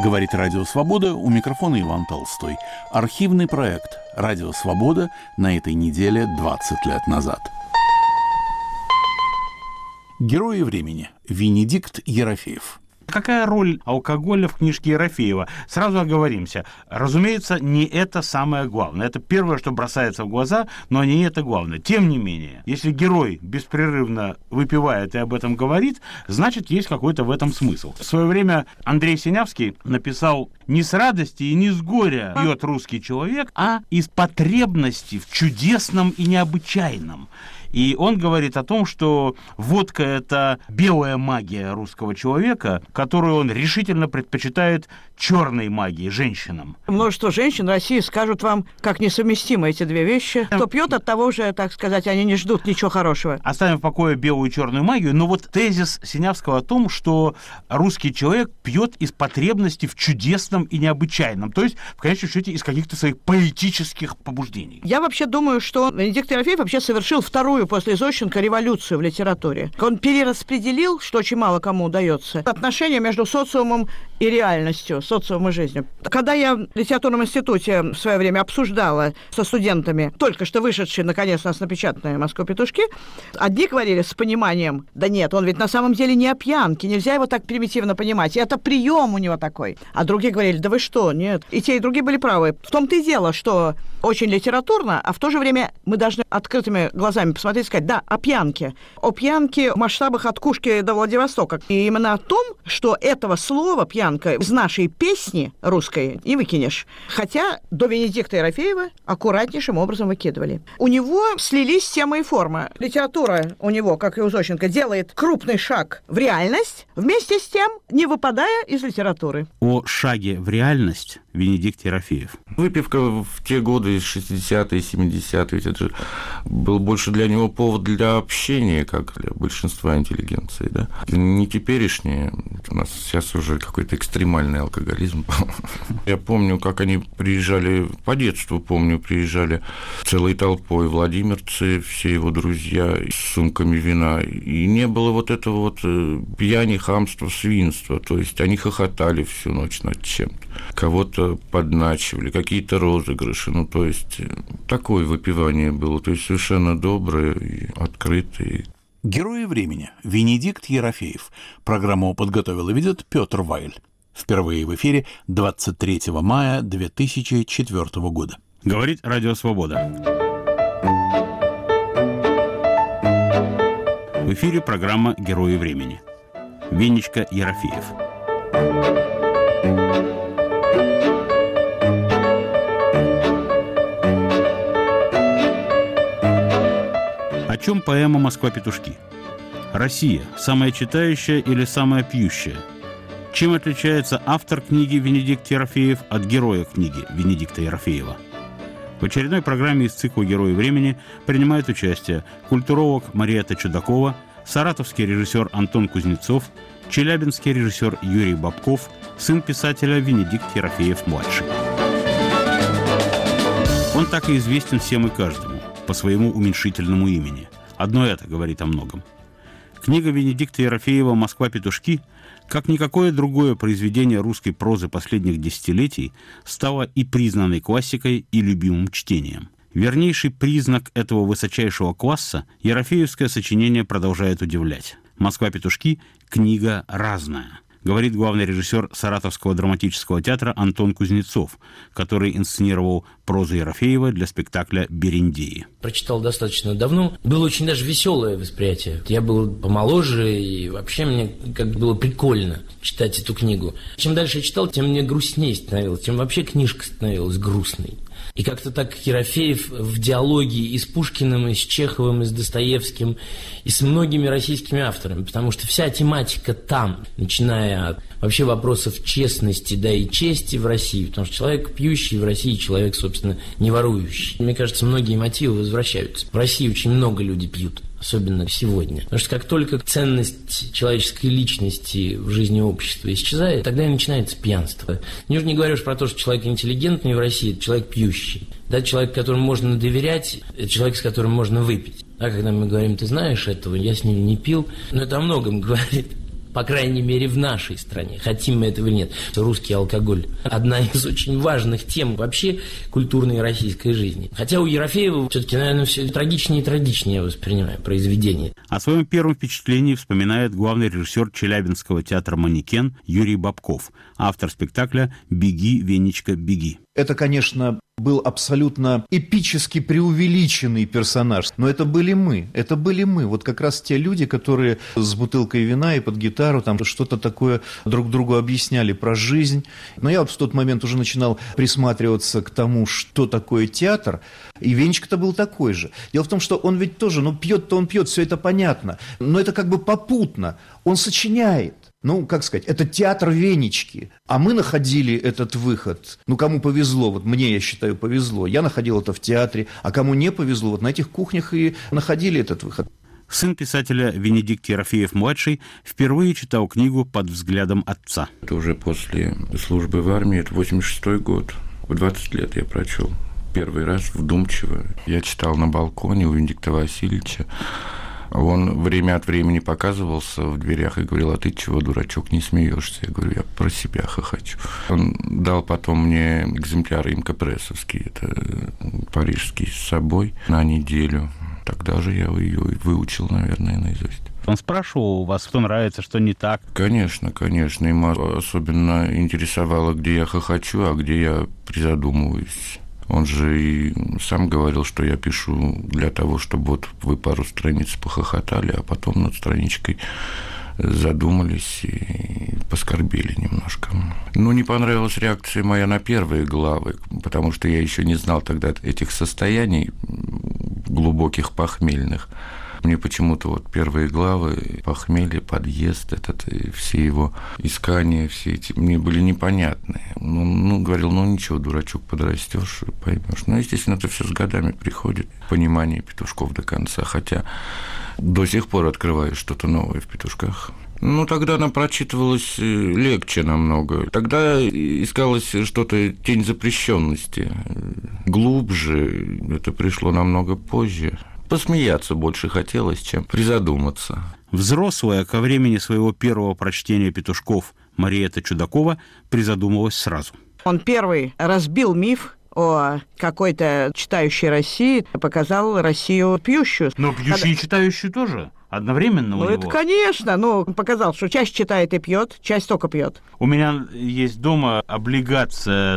Говорит Радио Свобода, у микрофона Иван Толстой. Архивный проект «Радио Свобода» на этой неделе 20 лет назад. Герои времени. Венедикт Ерофеев. Какая роль алкоголя в книжке Ерофеева? Сразу оговоримся. Разумеется, не это самое главное. Это первое, что бросается в глаза, но не это главное. Тем не менее, если герой беспрерывно выпивает и об этом говорит, значит, есть какой-то в этом смысл. В свое время Андрей Синявский написал: «Не с радости и не с горя пьет русский человек, а из потребности в чудесном и необычайном». И он говорит о том, что водка – это белая магия русского человека, которую он решительно предпочитает черной магии, женщинам. Множество женщин в России скажут вам, как несовместимы эти две вещи. Кто пьет, от того же, так сказать, они не ждут ничего хорошего. Оставим в покое белую и черную магию, но вот тезис Синявского о том, что русский человек пьет из потребности в чудесном и необычайном, то есть, в конечном счете, из каких-то своих поэтических побуждений. Я вообще думаю, что Венедикт Ерофеев вообще совершил вторую после Зощенко революцию в литературе. Он перераспределил, что очень мало кому удается, отношения между социумом и реальностью, социумом и жизнью. Когда я в литературном институте в свое время обсуждала со студентами, только что вышедшие, наконец, у нас напечатанные «Москва петушки», одни говорили с пониманием: да нет, он ведь на самом деле не о пьянке, нельзя его так примитивно понимать, и это прием у него такой. А другие говорили: да вы что, нет. И те, и другие были правы. В том-то и дело, что очень литературно, а в то же время мы должны открытыми глазами посмотреть и сказать: да, о пьянке. О пьянке в масштабах от Кушки до Владивостока. И именно о том, что этого слова «пьянка» из нашей песни русской не выкинешь. Хотя до Венедикта Ерофеева аккуратнейшим образом выкидывали. У него слились тема и форма. Литература у него, как и у Зощенко, делает крупный шаг в реальность, вместе с тем не выпадая из литературы. О шаге в реальность Венедикт Ерофеев. Выпивка в те годы, 60-е, 70-е, ведь это же был больше для него повод для общения, как для большинства интеллигенции, да. Не теперешнее. У нас сейчас уже какой-то экстремальный алкоголизм. Я помню, как они приезжали, по детству помню, приезжали целой толпой владимирцы, все его друзья с сумками вина, и не было вот этого вот пьяни, хамства, свинства, то есть они хохотали всю ночь над чем-то, кого-то подначивали, какие-то розыгрыши, ну, то есть такое выпивание было, то есть совершенно доброе и открытое. Герои времени. Венедикт Ерофеев. Программу подготовил и ведет Петр Вайль. Впервые в эфире 23 мая 2004 года. Говорит Радио Свобода. В эфире программа «Герои времени». Венечка Ерофеев. О чем поэма «Москва петушки»? Россия – самая читающая или самая пьющая? Чем отличается автор книги Венедикт Ерофеев от героя книги Венедикта Ерофеева? В очередной программе из цикла «Герои времени» принимают участие культуролог Мариэтта Чудакова, саратовский режиссер Антон Кузнецов, челябинский режиссер Юрий Бабков, сын писателя Венедикт Ерофеев-младший. Он так и известен всем и каждому по своему уменьшительному имени. Одно это говорит о многом. Книга Венедикта Ерофеева «Москва петушки», как никакое другое произведение русской прозы последних десятилетий, стала и признанной классикой, и любимым чтением. Вернейший признак этого высочайшего класса – ерофеевское сочинение продолжает удивлять. «Москва петушки» – книга разная, говорит главный режиссер Саратовского драматического театра Антон Кузнецов, который инсценировал прозу Ерофеева для спектакля «Берендеи». Прочитал достаточно давно. Было очень даже веселое восприятие. Я был помоложе, и вообще мне как было прикольно читать эту книгу. Чем дальше я читал, тем мне грустнее становилось, тем вообще книжка становилась грустной. И как-то так Ерофеев в диалоге и с Пушкиным, и с Чеховым, и с Достоевским, и с многими российскими авторами, потому что вся тематика там, начиная от вообще вопросов честности, да и чести в России, потому что человек пьющий в России, человек, собственно, не ворующий. Мне кажется, многие мотивы возвращаются. В России очень много людей пьют, особенно сегодня. Потому что как только ценность человеческой личности в жизни общества исчезает, тогда и начинается пьянство. Я уже не говорю про то, что человек интеллигентный в России – это человек пьющий. Да, человек, которому можно доверять, это человек, с которым можно выпить. А когда мы говорим: ты знаешь этого, я с ним не пил, но это о многом говорит. по крайней мере, в нашей стране, хотим мы этого или нет. Русский алкоголь – одна из очень важных тем вообще культурной российской жизни. Хотя у Ерофеева все-таки, наверное, все трагичнее и трагичнее, я воспринимаю произведение. О своем первом впечатлении вспоминает главный режиссер Челябинского театра «Манекен» Юрий Бабков, автор спектакля «Беги, Венечка, беги». Это, конечно, был абсолютно эпически преувеличенный персонаж, но это были мы. Вот как раз те люди, которые с бутылкой вина и под гитару там что-то такое друг другу объясняли про жизнь. Но я вот в тот момент уже начинал присматриваться к тому, что такое театр, и Венечка-то был такой же. Дело в том, что он ведь тоже, пьет-то он пьет, все это понятно, но это как бы попутно, он сочиняет. Как сказать, это театр Венечки. А мы находили этот выход. Кому повезло, вот мне, я считаю, повезло. Я находил это в театре, а кому не повезло, вот на этих кухнях и находили этот выход. Сын писателя Венедикт Ерофеев-младший впервые читал книгу под взглядом отца. Это уже после службы в армии, это 86-й год. В 20 лет я прочел первый раз вдумчиво. Я читал на балконе у Венедикта Васильевича. Он время от времени показывался в дверях и говорил: а ты чего, дурачок, не смеешься? Я говорю: я про себя хохочу. Он дал потом мне экземпляры имкопрессовские, это парижский, с собой на неделю. Тогда же я ее выучил, наверное, наизусть. Он спрашивал у вас, что нравится, что не так? Конечно. Ему особенно интересовало, где я хохочу, а где я призадумываюсь. Он же и сам говорил, что я пишу для того, чтобы вот вы пару страниц похохотали, а потом над страничкой задумались и поскорбели немножко. Не понравилась реакция моя на первые главы, потому что я еще не знал тогда этих состояний глубоких похмельных. Мне почему-то вот первые главы, похмелье, подъезд, все его искания, все эти, мне были непонятны. Говорил, ничего, дурачок, подрастешь, поймешь. Естественно, это все с годами приходит, понимание петушков до конца, хотя до сих пор открываю что-то новое в петушках. Тогда она прочитывалась легче намного. Тогда искалось что-то, тень запрещенности. Глубже, это пришло намного позже. Посмеяться больше хотелось, чем призадуматься. Взрослая ко времени своего первого прочтения «Петушков» Мариэтта Чудакова призадумалась сразу. Он первый разбил миф о какой-то читающей России, показал Россию пьющую. Но пьющую и читающую тоже? Одновременно у него? Это, конечно. Показал, что часть читает и пьет, часть только пьет. У меня есть дома облигация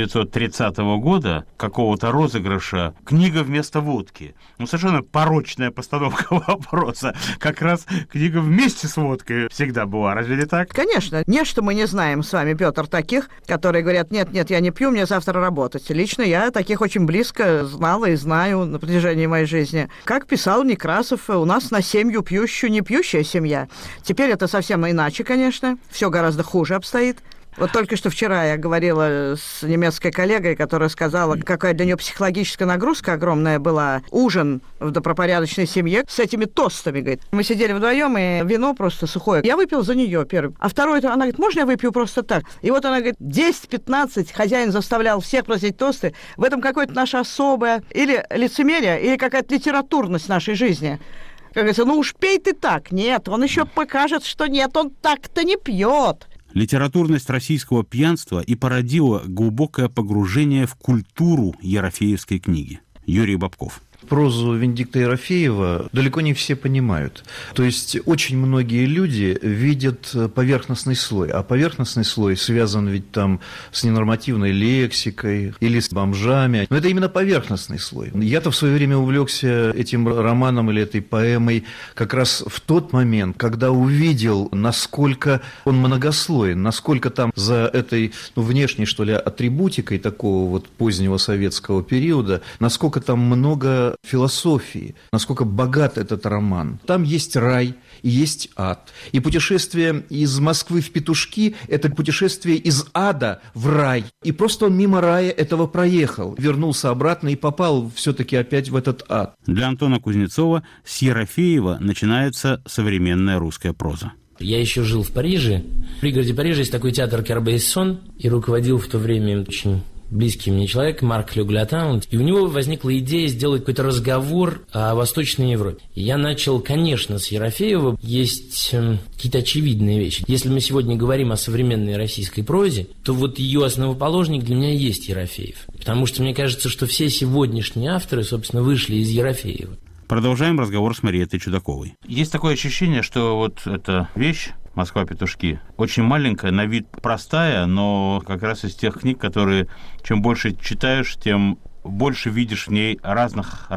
1930 года, какого-то розыгрыша, книга вместо водки. Совершенно порочная постановка вопроса. Как раз книга вместе с водкой всегда была. Разве не так? Конечно. Не, что мы не знаем с вами, Петр, таких, которые говорят: нет, я не пью, мне завтра работать. Лично я таких очень близко знала и знаю на протяжении моей жизни. Как писал Некрасов, у нас на семью пьющую, не пьющая семья. Теперь это совсем иначе, конечно. Все гораздо хуже обстоит. Вот только что вчера я говорила с немецкой коллегой, которая сказала, какая для нее психологическая нагрузка огромная была. Ужин в добропорядочной семье с этими тостами, говорит. Мы сидели вдвоем, и вино просто сухое. Я выпил за нее первым. А второй-то, она говорит: можно я выпью просто так? И вот она говорит, 10-15 хозяин заставлял всех просить тосты. В этом какое-то наше особое или лицемерие, или какая-то литературность нашей жизни. Как говорится, уж пей ты так. Нет, он еще покажет, что нет, он так-то не пьет. Литературность российского пьянства и породила глубокое погружение в культуру ерофеевской книги. Юрий Бабков. Прозу Венедикта Ерофеева далеко не все понимают. То есть очень многие люди видят поверхностный слой, а поверхностный слой связан ведь там с ненормативной лексикой или с бомжами. Но это именно поверхностный слой. Я-то в свое время увлекся этим романом или этой поэмой как раз в тот момент, когда увидел, насколько он многослойен, насколько там за этой внешней, что ли, атрибутикой такого вот позднего советского периода, насколько там много философии, насколько богат этот роман. Там есть рай и есть ад. И путешествие из Москвы в Петушки – это путешествие из ада в рай. И просто он мимо рая этого проехал, вернулся обратно и попал все-таки опять в этот ад. Для Антона Кузнецова с Ерофеева начинается современная русская проза. Я еще жил в Париже. В пригороде Парижа есть такой театр Корбейсон, и руководил в то время очень близкий мне человек, Марк Люглятан, и у него возникла идея сделать какой-то разговор о Восточной Европе. И я начал, конечно, с Ерофеева. Есть какие-то очевидные вещи. Если мы сегодня говорим о современной российской прозе, то вот ее основоположник для меня есть Ерофеев. Потому что мне кажется, что все сегодняшние авторы, собственно, вышли из Ерофеева. Продолжаем разговор с Мариеттой Чудаковой. Есть такое ощущение, что вот эта вещь «Москва-петушки» очень маленькая, на вид простая, но как раз из тех книг, которые чем больше читаешь, тем больше видишь в ней разных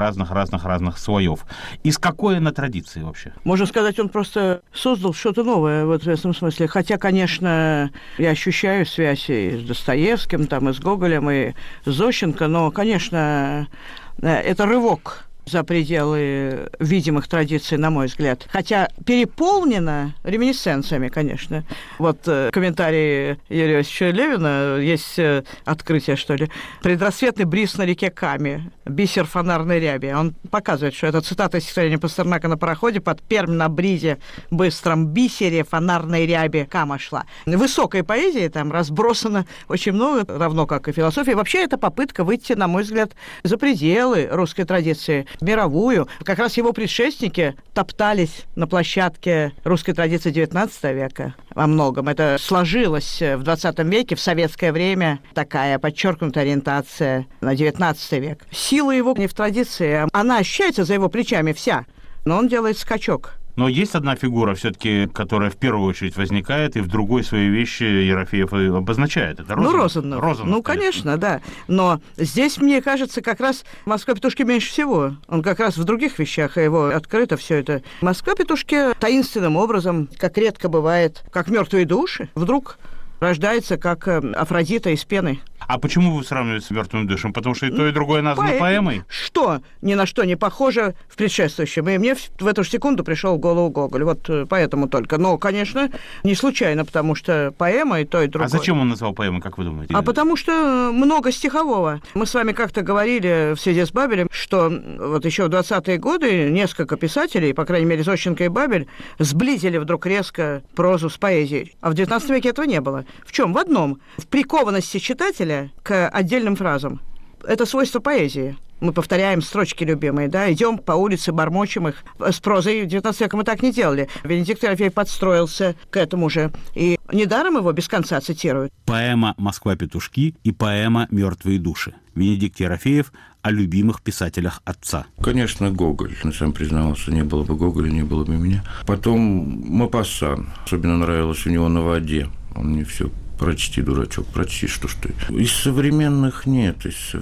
слоев. Из какой она традиции вообще? Можно сказать, он просто создал что-то новое вот в этом смысле. Хотя, конечно, я ощущаю связь и с Достоевским, там, и с Гоголем, и с Зощенко, но, конечно, это рывок за пределы видимых традиций, на мой взгляд. Хотя переполнено реминисценциями, конечно. Вот комментарии Юрия Иосифовича Левина, есть открытие, что ли. «Предрассветный бриз на реке Каме, бисер фонарной ряби». Он показывает, что это цитата из стихотворения Пастернака «На пароходе под Пермь на бризе, быстром бисере фонарной ряби Кама шла». Высокой поэзии там разбросано очень много, равно как и философии. Вообще это попытка выйти, на мой взгляд, за пределы русской традиции, мировую. Как раз его предшественники топтались на площадке русской традиции XIX века во многом. Это сложилось в XX веке, в советское время, такая подчеркнутая ориентация на XIX век. Сила его не в традиции, она ощущается за его плечами вся, но он делает скачок. Но есть одна фигура все-таки, которая в первую очередь возникает, и в другой свои вещи Ерофеев обозначает. Это Розанов. Розанов, конечно, да. Но здесь, мне кажется, как раз «Москва-петушки» меньше всего. Он как раз в других вещах, его открыто все это. «Москва-петушки» таинственным образом, как редко бывает, как мертвые души, вдруг рождается как Афродита из пены. А почему вы сравниваете с «Мертвым душем»? Потому что и то, и другое названо поэмой? Что ни на что не похоже в предшествующем. И мне в эту же секунду пришел в голову Гоголь. Вот поэтому только. Но, конечно, не случайно, потому что поэма и то, и другое. А зачем он назвал поэмой, как вы думаете? А потому что много стихового. Мы с вами как-то говорили в связи с Бабелем, что вот еще в 20-е годы несколько писателей, по крайней мере, Зощенко и Бабель, сблизили вдруг резко прозу с поэзией. А в 19 веке этого не было. В чем? В одном. В прикованности читателя к отдельным фразам. Это свойство поэзии. Мы повторяем строчки любимые, да, идем по улице, бормочем их. С прозой в 19 веке мы так не делали. Венедикт Ерофеев подстроился к этому же. И недаром его без конца цитируют. Поэма «Москва-петушки» и поэма «Мертвые души». Венедикт Ерофеев о любимых писателях отца. Конечно, Гоголь. Он сам признался, не было бы Гоголя, не было бы меня. Потом Мопассан. Особенно нравилось у него «На воде». Он мне все: прочти, дурачок, прочти, что ж ты. Из современных нет,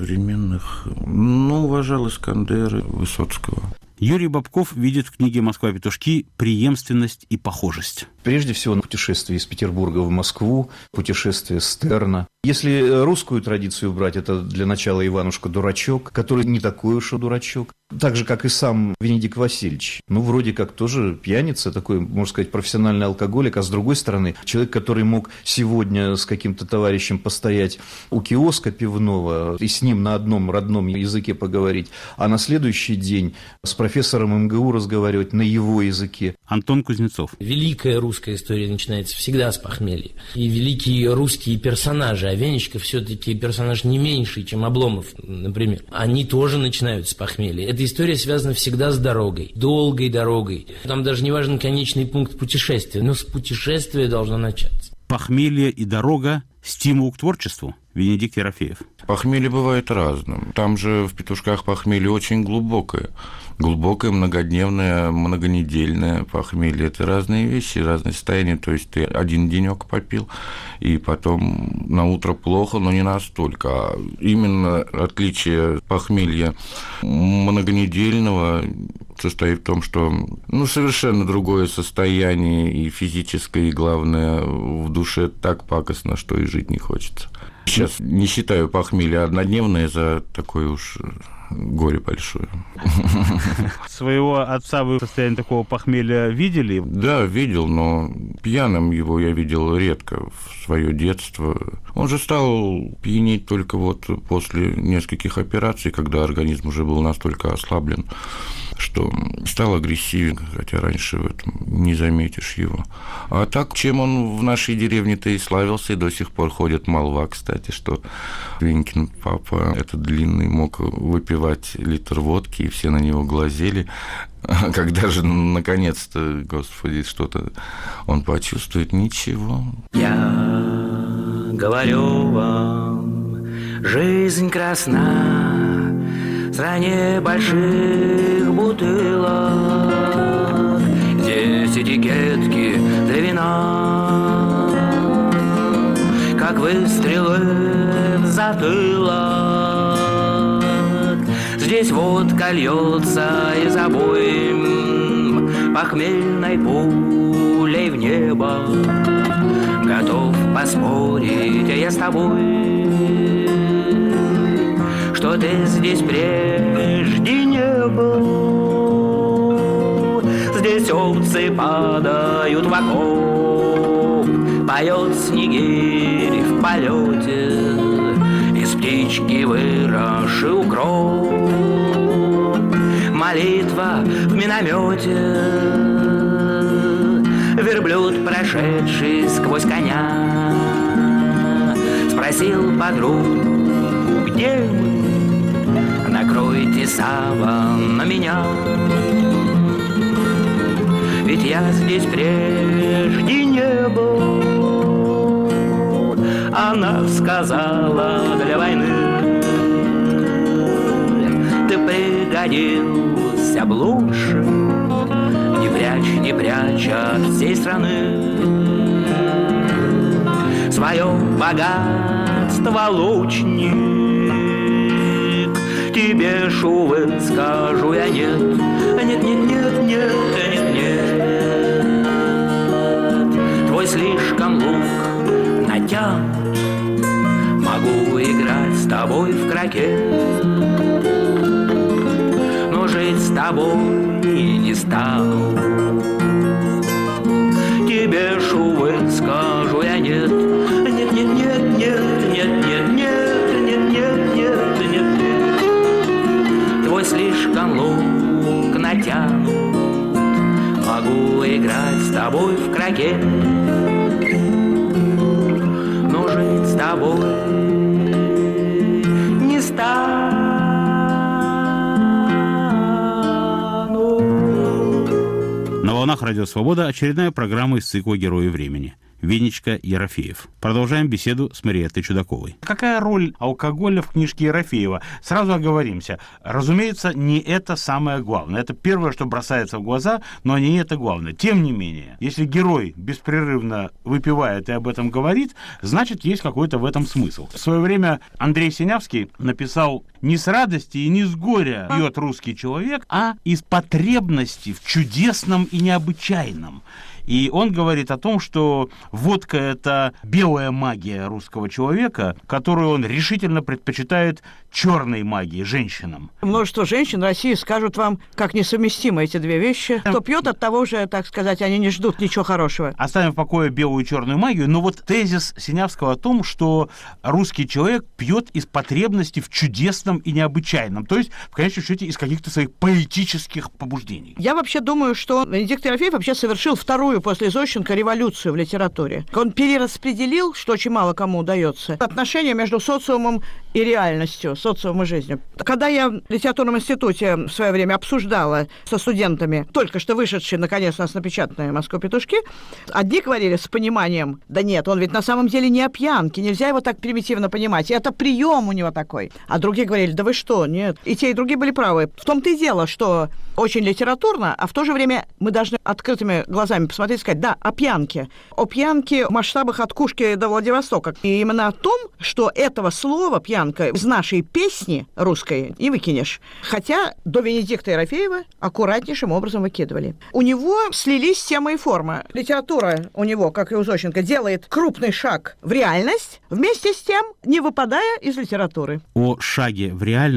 уважал Искандера, Высоцкого. Юрий Бобков видит в книге «Москва-петушки» преемственность и похожесть. Прежде всего, путешествие из Петербурга в Москву, путешествие Стерна. Если русскую традицию брать, это для начала Иванушка-дурачок, который не такой уж и дурачок. Так же, как и сам Венедикт Васильевич. Вроде как тоже пьяница, такой, можно сказать, профессиональный алкоголик, а с другой стороны, человек, который мог сегодня с каким-то товарищем постоять у киоска пивного и с ним на одном родном языке поговорить, а на следующий день с профессором МГУ разговаривать на его языке. Антон Кузнецов. Великая русская история начинается всегда с похмелья. И великие русские персонажи, а Венечка все-таки персонаж не меньший, чем Обломов, например, они тоже начинают с похмелья. Эта история связана всегда с дорогой, долгой дорогой. Там даже не важен конечный пункт путешествия, но с путешествия должно начаться. Похмелье и дорога – стимул к творчеству. Венедикт Ерофеев. Похмелье бывает разным. Там же в «Петушках» похмелье очень глубокое. Глубокое, многодневное, многонедельное похмелье. Это разные вещи, разные состояния. То есть ты один денек попил, и потом на утро плохо, но не настолько. А именно отличие похмелья многонедельного состоит в том, что совершенно другое состояние и физическое, и, главное, в душе так пакостно, что и жить не хочется. Сейчас не считаю похмелье однодневное за такое уж горе большое. Своего отца вы в состоянии такого похмелья видели? Да, видел, но Пьяным его я видел редко в свое детство. Он же стал пьянеть только вот после нескольких операций, когда организм уже был настолько ослаблен, что стал агрессивен, хотя раньше в этом не заметишь его. А так, чем он в нашей деревне-то и славился, и до сих пор ходит молва, кстати, что Венькин папа, этот длинный, мог выпивать литр водки, и все на него глазели. А когда же, наконец-то, Господи, что-то он почувствует, ничего. Я говорю вам, жизнь красна в стране больших бутылок. Здесь этикетки для вина, как выстрелы в затылок. Здесь водка льется из обоим похмельной пулей в небо. Готов поспорить я с тобой, что ты здесь прежде не был. Здесь овцы падают в окоп, поет снегирь в полете, из птички выросший укроп. Молитва в миномете, верблюд, прошедший сквозь коня, спросил подругу, где мы? Накройте саван на меня. Ведь я здесь прежде не был. Она сказала для войны, ты пригодился б лучше, не прячь от всей страны свое богатство, лучник. Тебе, шувы, скажу я нет, нет, нет, нет, нет, нет, нет. Твой слишком лук натянут, могу играть с тобой в крокет, но жить с тобой не стану. Тебе, шувы, скажу я нет, нет, нет, нет, нет, нет, нет, нет, нет, нет, нет, нет, нет. Твой слишком лук натянут, могу играть с тобой в крокет, но жить с тобой не стану. На волнах Радио Свобода очередная программа из цикла «Герои времени». Венечка Ерофеев. Продолжаем беседу с Мариеттой Чудаковой. Какая роль алкоголя в книжке Ерофеева? Сразу оговоримся. Разумеется, не это самое главное. Это первое, что бросается в глаза, но не это главное. Тем не менее, если герой беспрерывно выпивает и об этом говорит, значит, есть какой-то в этом смысл. В свое время Андрей Синявский написал: «Не с радости и не с горя пьет русский человек, а из потребности в чудесном и необычайном». И он говорит о том, что водка – это белая магия русского человека, которую он решительно предпочитает черной магии, женщинам. Множество женщин в России скажут вам, как несовместимы эти две вещи. Кто пьет, от того же, так сказать, они не ждут ничего хорошего. Оставим в покое белую и черную магию, но вот тезис Синявского о том, что русский человек пьет из потребности в чудесном и необычайном, то есть, в конечном счете, из каких-то своих поэтических побуждений. Я вообще думаю, что Венедикт Ерофеев вообще совершил вторую после Зощенко революцию в литературе. Он перераспределил, что очень мало кому удается, отношения между социумом и реальностью, социумом и жизнью. Когда я в литературном институте в свое время обсуждала со студентами, только что вышедшие, наконец, у нас напечатанные «Москва петушки», одни говорили с пониманием: да нет, он ведь на самом деле не о пьянке, нельзя его так примитивно понимать, и это прием у него такой. А другие говорили: да вы что, нет. И те, и другие были правы. В том-то и дело, что очень литературно, а в то же время мы должны открытыми глазами посмотреть и сказать: да, о пьянке. О пьянке в масштабах от Кушки до Владивостока. И именно о том, что этого слова «пьянка» из нашей песни русской не выкинешь. Хотя до Венедикта Ерофеева аккуратнейшим образом выкидывали. У него слились тема и форма. Литература у него, как и у Зощенко, делает крупный шаг в реальность, вместе с тем не выпадая из литературы. О шаге в реальность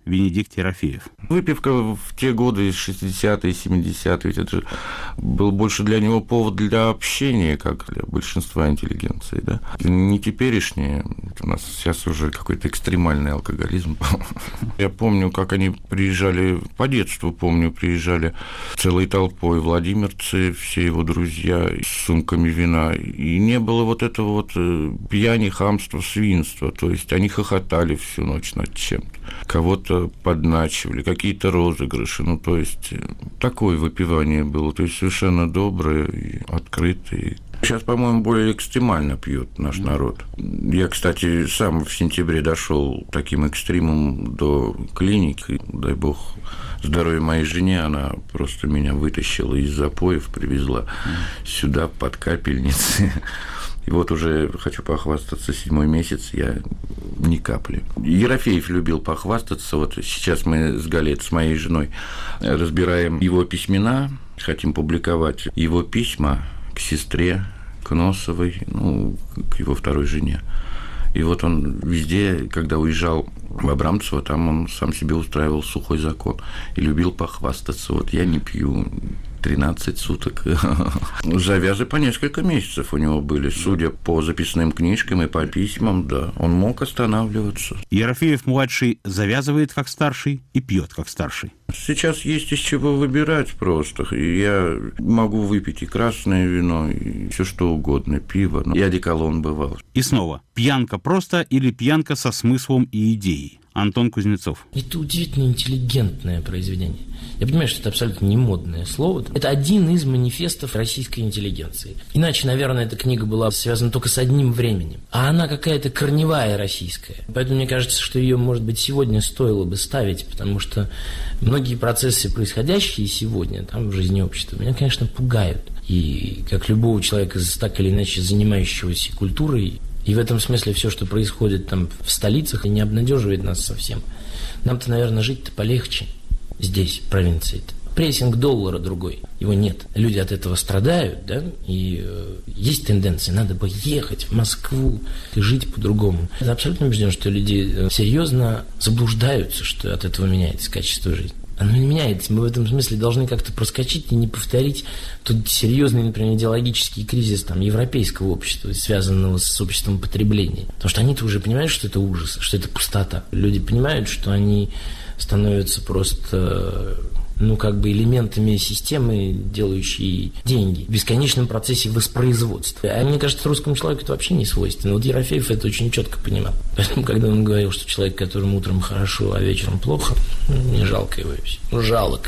Венедикт Ерофеев. Выпивка в те годы, 60-е, 70-е, ведь это же был больше для него повод для общения, как для большинства интеллигенции, да. Не теперешние, у нас сейчас уже какой-то экстремальный алкоголизм. Я помню, как они приезжали, по детству помню, приезжали целой толпой владимирцы, все его друзья с сумками вина, и не было вот этого вот пьяни, хамства, свинства, то есть они хохотали всю ночь над чем-то, кого-то подначивали, какие-то розыгрыши, ну, то есть такое выпивание было, то есть совершенно доброе и открытое. Сейчас, по-моему, более экстремально пьет наш народ. Я, кстати, сам в сентябре дошел таким экстремумом до клиники. Дай бог здоровья моей жене, она просто меня вытащила из запоев, привезла сюда под капельницы. И вот уже хочу похвастаться, 7-й месяц я ни капли. Ерофеев любил похвастаться. Вот сейчас мы с Галет, с моей женой, разбираем его письмена, хотим публиковать его письма к сестре, к Носовой, ну, к его второй жене. И вот он везде, когда уезжал в Абрамцево, там он сам себе устраивал сухой закон и любил похвастаться. Вот я не пью 13 суток. Завязы по несколько месяцев у него были, судя по записным книжкам и по письмам, да. Он мог останавливаться. Ерофеев-младший завязывает как старший и пьет как старший. Сейчас есть из чего выбирать просто. Я могу выпить и красное вино, и все что угодно, пиво. И одеколон бывал. И снова, пьянка просто или пьянка со смыслом и идеей? Антон Кузнецов. Это удивительно интеллигентное произведение. Я понимаю, что это абсолютно не модное слово. Это один из манифестов российской интеллигенции. Иначе, наверное, эта книга была связана только с одним временем. А она какая-то корневая российская. Поэтому мне кажется, что ее, может быть, сегодня стоило бы ставить, потому что многие процессы, происходящие сегодня там в жизни общества, меня, конечно, пугают. И как любого человека, так или иначе занимающегося культурой, и в этом смысле все, что происходит там в столицах, не обнадеживает нас совсем. Нам-то, наверное, жить-то полегче здесь, в провинции-то. Прессинг доллара другой, его нет. Люди от этого страдают, да, и есть тенденция, надо бы ехать в Москву и жить по-другому. Я абсолютно убежден, что люди серьезно заблуждаются, что от этого меняется качество жизни. Оно не меняется. Мы в этом смысле должны как-то проскочить и не повторить тот серьезный, например, идеологический кризис там, европейского общества, связанного с обществом потребления. Потому что они-то уже понимают, что это ужас, что это пустота. Люди понимают, что они становятся просто, ну, как бы элементами системы, делающей деньги в бесконечном процессе воспроизводства. А мне кажется, русскому человеку это вообще не свойственно. Вот Ерофеев это очень четко понимал. Поэтому, когда он говорил, что человек, которому утром хорошо, а вечером плохо, мне жалко его вообще. Ну, жалко.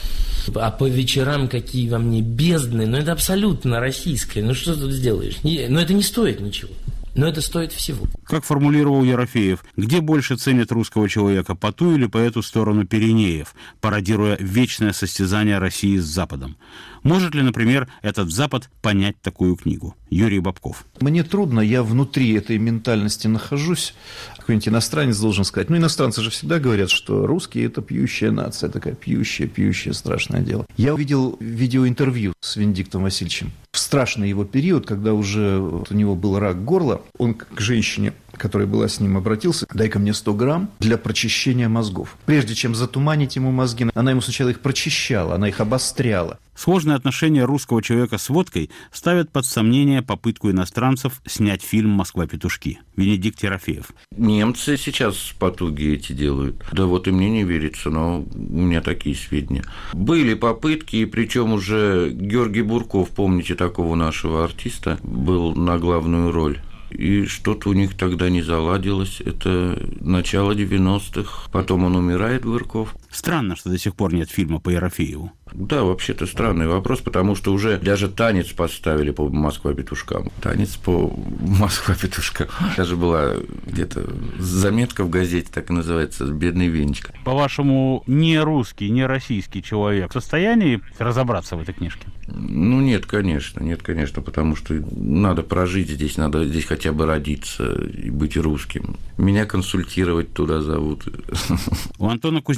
А по вечерам какие во мне бездны, ну, это абсолютно российское. Ну, что тут сделаешь? Но это не стоит ничего. Но это стоит всего. Как формулировал Ерофеев, где больше ценят русского человека, по ту или по эту сторону Пиренеев, пародируя вечное состязание России с Западом? Может ли, например, этот Запад понять такую книгу? Юрий Бабков. Мне трудно, я внутри этой ментальности нахожусь. Какой-нибудь иностранец должен сказать. Ну, иностранцы же всегда говорят, что русские – это пьющая нация, такая пьющая, страшное дело. Я увидел видеоинтервью с Венедиктом Васильевичем. В страшный его период, когда уже у него был рак горла, он к женщине, которая была с ним, обратился: дай-ка мне 100 грамм для прочищения мозгов. Прежде чем затуманить ему мозги, она ему сначала их прочищала, она их обостряла. Сложное отношение русского человека с водкой ставит под сомнение попытку иностранцев снять фильм «Москва-петушки». Венедикт Ерофеев. Немцы сейчас потуги эти делают. Да вот и мне не верится, но у меня такие сведения. Были попытки, причем уже Георгий Бурков, помните такого нашего артиста, был на главную роль. И что-то у них тогда не заладилось. Это начало 90-х. Потом он умирает, Бурков. Странно, что до сих пор нет фильма по Ерофееву. Да, вообще-то странный вопрос, потому что уже даже танец поставили по «Москва-петушкам». Танец по «Москва-петушкам». Даже была где-то заметка в газете, так и называется, «Бедный Венечка». По-вашему, не русский, не российский человек в состоянии разобраться в этой книжке? Ну, нет, конечно, потому что надо прожить здесь, надо здесь хотя бы родиться и быть русским. Меня консультировать туда зовут. У Антона Кузнецова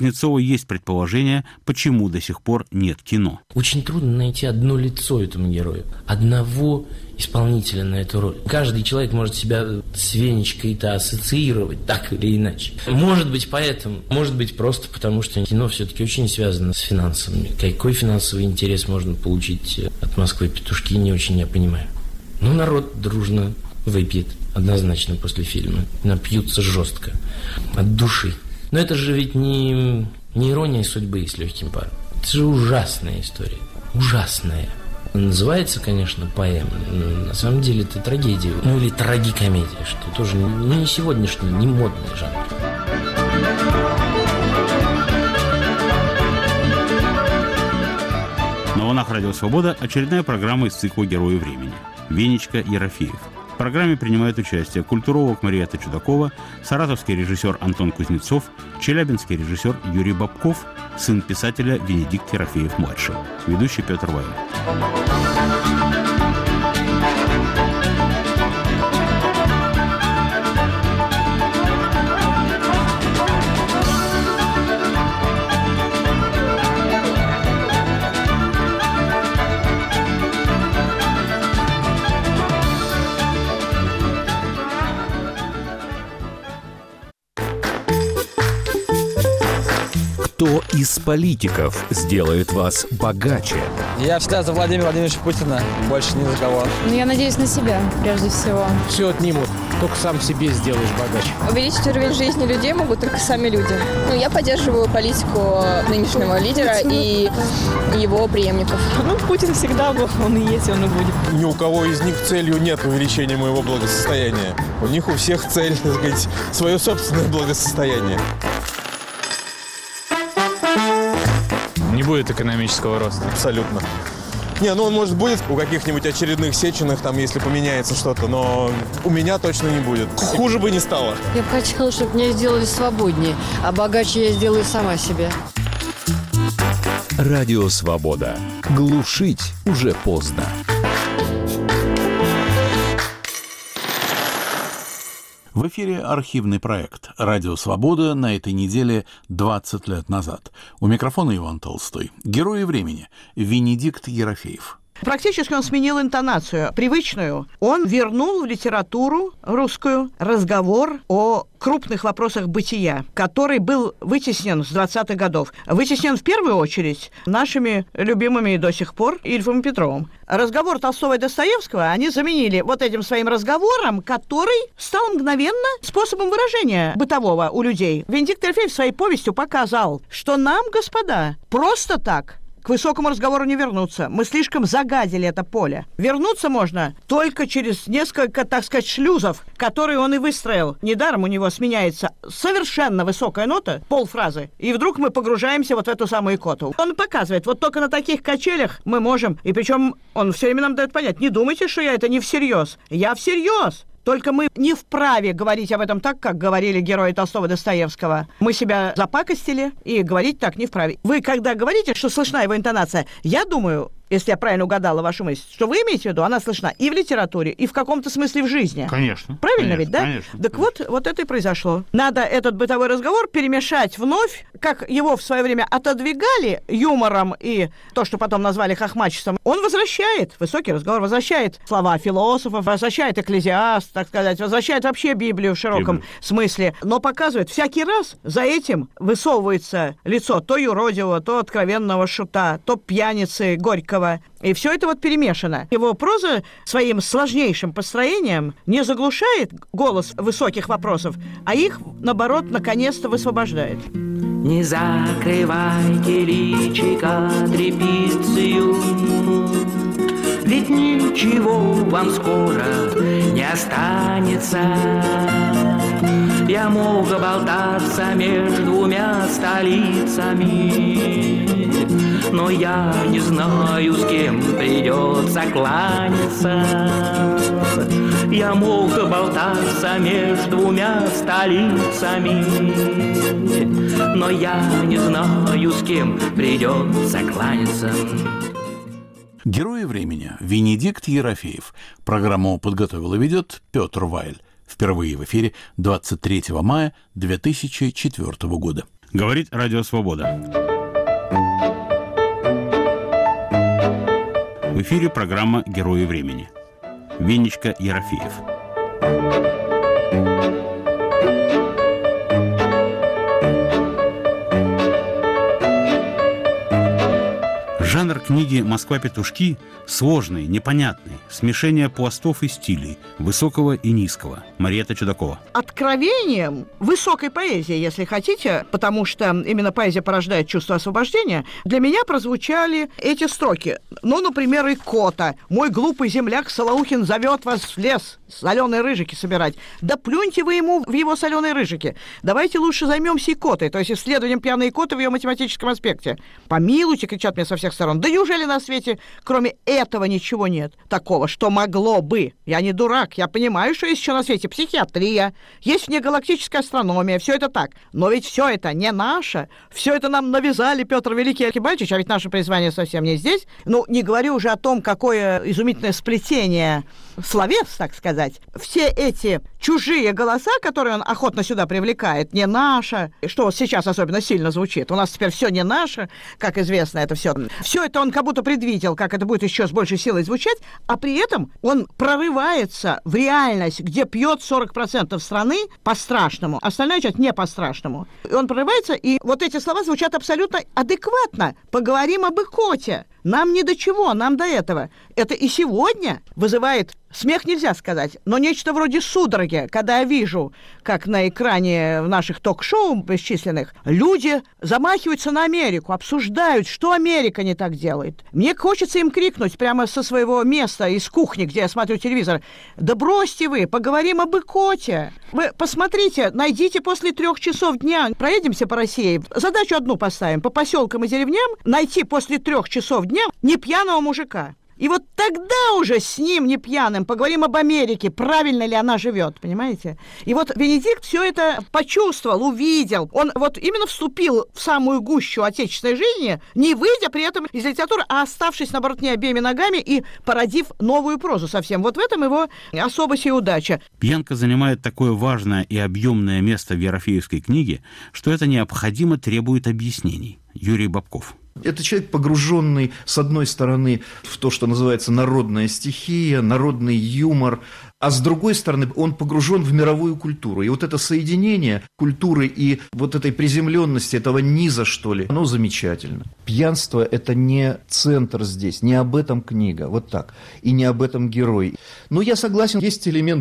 есть предположение, почему до сих пор нет кино. Очень трудно найти одно лицо этому герою, одного исполнителя на эту роль. Каждый человек может себя с Венечкой-то ассоциировать так или иначе. Может быть поэтому, может быть просто потому, что кино все-таки очень связано с финансами. Какой финансовый интерес можно получить от Москвы петушки, не очень я понимаю. Ну, народ дружно выпьет однозначно после фильма. Напьются жестко, от души. Но это же ведь не ирония судьбы с легким паром. Это же ужасная история. Ужасная. Называется, конечно, поэма, но на самом деле это трагедия. Ну или трагикомедия, что тоже не сегодняшний, не модный жанр. На «Волнах Радио Свобода» очередная программа из цикла «Герои времени». Венечка Ерофеев. В программе принимают участие культуролог Мариэтта Чудакова, саратовский режиссер Антон Кузнецов, челябинский режиссер Юрий Бабков, сын писателя Венедикт Ерофеев-младший. Ведущий Петр Вайл. Кто из политиков сделает вас богаче? Я всегда за Владимира Владимировича Путина, больше ни за кого. Ну, я надеюсь на себя, прежде всего. Все отнимут, только сам себе сделаешь богаче. Увеличить уровень жизни людей могут только сами люди. Ну, я поддерживаю политику нынешнего лидера и его преемников. Ну, Путин всегда был, он и есть, он и будет. Ни у кого из них целью нет увеличения моего благосостояния. У них у всех цель, так сказать, свое собственное благосостояние. Не будет экономического роста. Абсолютно. Не, ну он, может, будет у каких-нибудь очередных Сеченых, там, если поменяется что-то, но у меня точно не будет. Хуже бы не стало. Я бы хотела, чтобы меня сделали свободнее, а богаче я сделаю сама себе. Радио Свобода. Глушить уже поздно. В эфире архивный проект «Радио Свобода» на этой неделе 20 лет назад. У микрофона Иван Толстой. Герои времени. Венедикт Ерофеев. Практически он сменил интонацию, привычную. Он вернул в литературу русскую разговор о крупных вопросах бытия, который был вытеснен с 20-х годов. Вытеснен в первую очередь нашими любимыми до сих пор Ильфом и Петровым. Разговор Толстого и Достоевского они заменили вот этим своим разговором, который стал мгновенно способом выражения бытового у людей. Венедикт Ерофеев своей повестью показал, что нам, господа, просто так к высокому разговору не вернуться. Мы слишком загадили это поле. Вернуться можно только через несколько, так сказать, шлюзов, которые он и выстроил. Недаром у него сменяется совершенно высокая нота, полфразы, и вдруг мы погружаемся вот в эту самую икоту. Он показывает, вот только на таких качелях мы можем, и причем он все время нам дает понять, не думайте, что я это не всерьез. Я всерьез. Только мы не вправе говорить об этом так, как говорили герои Толстого и Достоевского. Мы себя запакостили, и говорить так не вправе. Вы, когда говорите, что слышна его интонация, я думаю, если я правильно угадала вашу мысль, что вы имеете в виду, она слышна и в литературе, и в каком-то смысле в жизни. Конечно. Правильно конечно, ведь, да? Конечно. Так вот это и произошло. Надо этот бытовой разговор перемешать вновь, как его в свое время отодвигали юмором и то, что потом назвали хохмачеством. Он возвращает, высокий разговор возвращает слова философов, возвращает Экклезиаст, так сказать, возвращает вообще Библию в широком смысле, но показывает, всякий раз за этим высовывается лицо то юродивого, то откровенного шута, то пьяницы Горького. И все это вот перемешано. Его проза своим сложнейшим построением не заглушает голос высоких вопросов, а их, наоборот, наконец-то высвобождает. Не закрывайте личико тряпицею, ведь ничего вам скоро не останется. Я мог болтаться между двумя столицами, но я не знаю, с кем придется кланяться. Я мог болтаться между двумя столицами, но я не знаю, с кем придется кланяться. Герои времени. Венедикт Ерофеев. Программу подготовил и ведет Петр Вайл. Впервые в эфире 23 мая 2004 года. Говорит Радио Свобода. В эфире программа «Герои времени». Венечка Ерофеев. Жанр книги «Москва-петушки» сложный, непонятный, смешение пластов и стилей, высокого и низкого. Мариэтта Чудакова. Откровением высокой поэзии, если хотите, потому что именно поэзия порождает чувство освобождения, для меня прозвучали эти строки. Ну, например, икота. «Мой глупый земляк Солоухин зовет вас в лес соленые рыжики собирать». Да плюньте вы ему в его соленые рыжики. Давайте лучше займемся икотой, то есть исследованием пьяной икоты в ее математическом аспекте. Помилуйте, кричат мне со всех сторон. Да неужели на свете кроме этого ничего нет такого, что могло бы? Я не дурак, я понимаю, что есть еще на свете психиатрия, есть внегалактическая астрономия, все это так. Но ведь все это не наше, все это нам навязали Петр Великий и Архибальчич, а ведь наше призвание совсем не здесь. Ну, не говорю уже о том, какое изумительное сплетение словес, так сказать. Все эти чужие голоса, которые он охотно сюда привлекает, не наше, что сейчас особенно сильно звучит. У нас теперь все не наше, как известно, это все. Все это он как будто предвидел, как это будет еще с большей силой звучать, а при этом он прорывается в реальность, где пьет 40% страны по-страшному, остальная часть не по-страшному. И он прорывается, и вот эти слова звучат абсолютно адекватно. Поговорим об икоте. Нам ни до чего, нам до этого. Это и сегодня вызывает смех, нельзя сказать, но нечто вроде судороги, когда я вижу, как на экране в наших ток-шоу бесчисленных люди замахиваются на Америку, обсуждают, что Америка не так делает. Мне хочется им крикнуть прямо со своего места, из кухни, где я смотрю телевизор: да бросьте вы, поговорим об икоте. Вы посмотрите, найдите после 3 часов дня, проедемся по России, задачу одну поставим, по поселкам и деревням найти после 3 часов дня не пьяного мужика. И вот тогда уже с ним, не пьяным, поговорим об Америке, правильно ли она живет, понимаете? И вот Венедикт все это почувствовал, увидел. Он вот именно вступил в самую гущу отечественной жизни, не выйдя при этом из литературы, а оставшись, наоборот, не обеими ногами и породив новую прозу совсем. Вот в этом его особость и удача. Пьянка занимает такое важное и объемное место в Ерофеевской книге, что это необходимо требует объяснений. Юрий Бабков. Это человек, погруженный, с одной стороны, в то, что называется народная стихия, народный юмор, а с другой стороны, он погружен в мировую культуру. И вот это соединение культуры и вот этой приземленности, этого низа, что ли, оно замечательно. Пьянство – это не центр здесь, не об этом книга, вот так, и не об этом герой. Но я согласен, есть элемент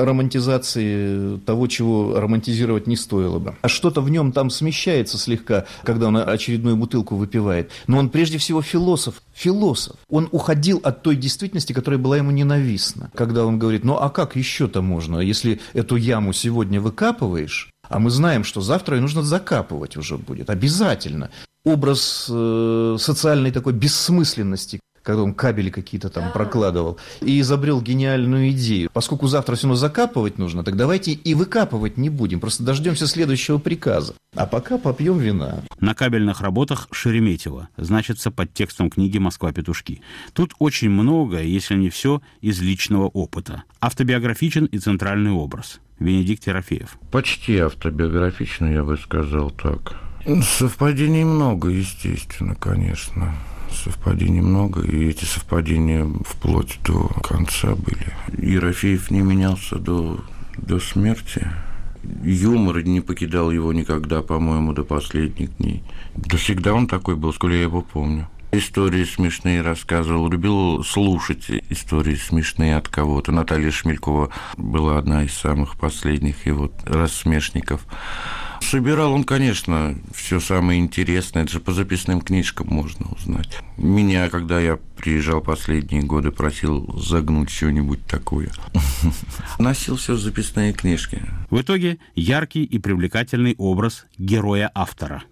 романтизации того, чего романтизировать не стоило бы. А что-то в нем там смещается слегка, когда он очередную бутылку выпивает. Но он прежде всего философ. Философ. Он уходил от той действительности, которая была ему ненавистна. Когда он говорит: ну а как еще-то можно, если эту яму сегодня выкапываешь, а мы знаем, что завтра ее нужно закапывать уже будет, обязательно. Образ социальной такой бессмысленности, когда он кабели какие-то там прокладывал, и изобрел гениальную идею. Поскольку завтра все равно закапывать нужно, так давайте и выкапывать не будем, просто дождемся следующего приказа. А пока попьем вина. На кабельных работах Шереметьево значится под текстом книги «Москва-петушки». Тут очень много, если не все, из личного опыта. Автобиографичен и центральный образ. Венедикт Ерофеев. Почти автобиографично, я бы сказал так. Совпадений много, естественно, конечно. Совпадений много, и эти совпадения вплоть до конца были. Ерофеев не менялся до смерти. Юмор не покидал его никогда, по-моему, до последних дней. Да всегда он такой был, сколько я его помню. Истории смешные рассказывал, любил слушать истории смешные от кого-то. Наталья Шмелькова была одна из самых последних его рассмешников. Собирал он, конечно, все самое интересное. Это же по записным книжкам можно узнать. Меня, когда я приезжал последние годы, просил загнуть что-нибудь такое. Носил все записные книжки. В итоге яркий и привлекательный образ героя-автора.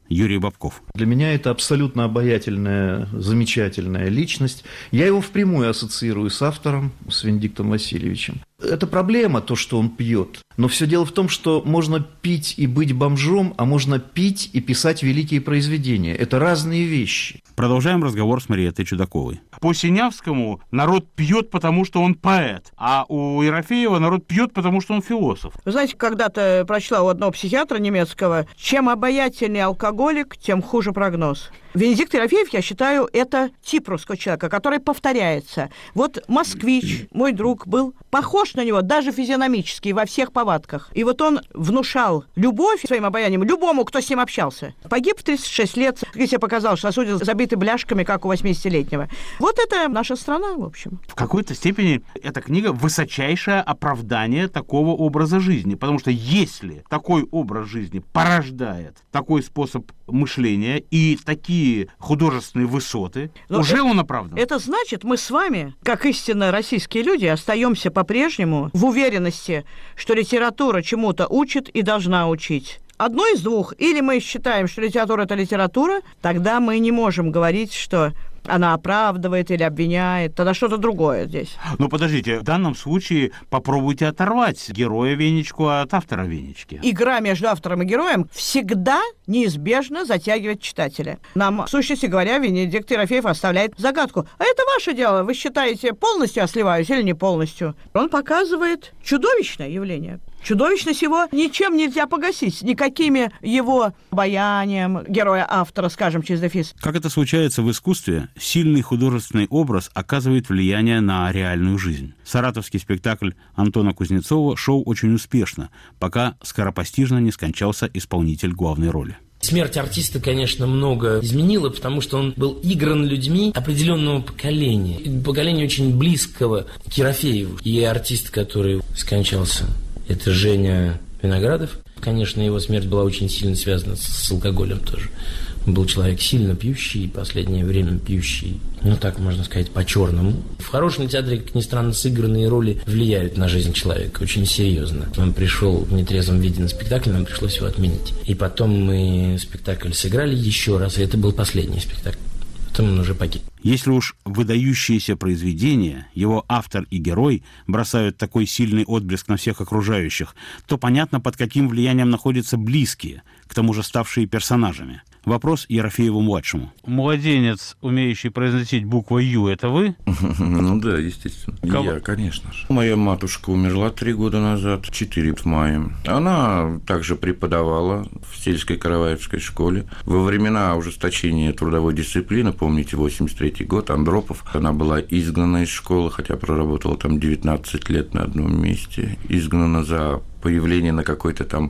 Юрий Бобков. Для меня это абсолютно обаятельная, замечательная личность. Я его впрямую ассоциирую с автором, с Венедиктом Васильевичем. Это проблема, то, что он пьет. Но все дело в том, что можно пить и быть бомжом, а можно пить и писать великие произведения. Это разные вещи. Продолжаем разговор с Мариеттой Чудаковой. По Синявскому народ пьет, потому что он поэт, а у Ерофеева народ пьет, потому что он философ. Вы знаете, когда-то прочла у одного психиатра немецкого: чем обаятельнее алкоголик, тем хуже прогноз. Венедикт Ерофеев, я считаю, это тип русского человека, который повторяется. Вот «Москвич», мой друг, был похож на него даже физиономически во всех повадках. И вот он внушал любовь своим обаянием любому, кто с ним общался. Погиб в 36 лет, как себе показалось, сосуды забиты бляшками, как у 80-летнего. Вот это наша страна, в общем. В какой-то степени эта книга высочайшее оправдание такого образа жизни, потому что если такой образ жизни порождает такой способ мышления и такие художественные высоты, но уже он оправдан. Это значит, мы с вами, как истинно российские люди, остаемся по-прежнему в уверенности, что литература чему-то учит и должна учить. Одно из двух. Или мы считаем, что литература – это литература, тогда мы не можем говорить, что она оправдывает или обвиняет, тогда что-то другое здесь. Но подождите, в данном случае попробуйте оторвать героя Венечку от автора Венечки. Игра между автором и героем всегда неизбежно затягивает читателя. Нам, в сущности говоря, Венедикт Ерофеев оставляет загадку. А это ваше дело, вы считаете, полностью я сливаюсь или не полностью? Он показывает чудовищное явление. Чудовищность его ничем нельзя погасить, никакими его обаянием героя-автора, скажем, через дефис. Как это случается в искусстве, сильный художественный образ оказывает влияние на реальную жизнь. Саратовский спектакль Антона Кузнецова шел очень успешно, пока скоропостижно не скончался исполнитель главной роли. Смерть артиста, конечно, много изменила, потому что он был игран людьми определенного поколения. Поколения очень близкого к Ерофееву. И артист, который скончался, это Женя Виноградов. Конечно, его смерть была очень сильно связана с алкоголем тоже. Он был человек сильно пьющий, в последнее время пьющий, так можно сказать, по-черному. В хорошем театре, как ни странно, сыгранные роли влияют на жизнь человека очень серьезно. Он пришел в нетрезвом виде на спектакль, нам пришлось его отменить. И потом мы спектакль сыграли еще раз, и это был последний спектакль. Потом он уже погиб. Если уж выдающиеся произведения, его автор и герой бросают такой сильный отблеск на всех окружающих, то понятно, под каким влиянием находятся близкие, к тому же ставшие персонажами. Вопрос Ерофееву-младшему. Младенец, умеющий произносить букву «Ю», это вы? Ну да, естественно. Я, конечно же. Моя матушка умерла 3 года назад, 4 в мае. Она также преподавала в сельской караваевской школе. Во времена ужесточения трудовой дисциплины, помните, 83-й год, Андропов, она была изгнана из школы, хотя проработала там 19 лет на одном месте. Изгнана за появление на какой-то там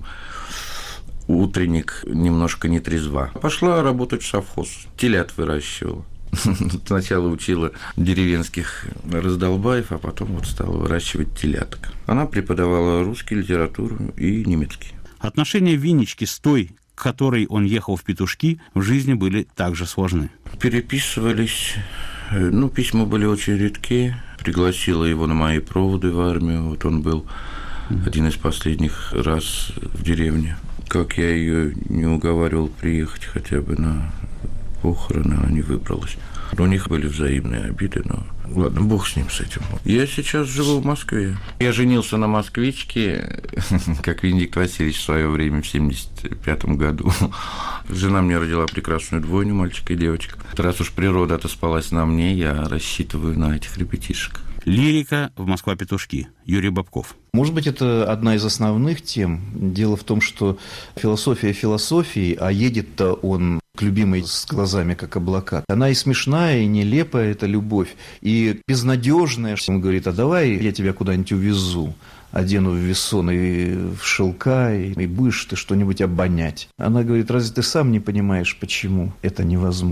утренник, немножко нетрезва. Пошла работать в совхоз, телят выращивала. Сначала учила деревенских раздолбаев, а потом вот стала выращивать теляток. Она преподавала русский, литературу и немецкий. Отношения Венечки с той, к которой он ехал в петушки, в жизни были также сложны. Переписывались, письма были очень редкие. Пригласила его на мои проводы в армию. Вот он был один из последних раз в деревне. Как я ее не уговаривал приехать хотя бы на похороны, она не выбралась. У них были взаимные обиды, но ладно, бог с ним, с этим. Я сейчас живу в Москве. Я женился на москвичке, как Венедикт Васильевич в свое время, в 75-м году. Жена мне родила прекрасную двойню, мальчика и девочка. Раз уж природа отоспалась на мне, я рассчитываю на этих ребятишек. Лирика в «Москва-петушки». Юрий Бобков. Может быть, это одна из основных тем. Дело в том, что философия философией, а едет-то он к любимой с глазами, как облака. Она и смешная, и нелепая, это любовь, и безнадежная. Он говорит: а давай я тебя куда-нибудь увезу, одену в весон и в шелка, и будешь ты что-нибудь обонять. Она говорит: разве ты сам не понимаешь, почему это невозможно?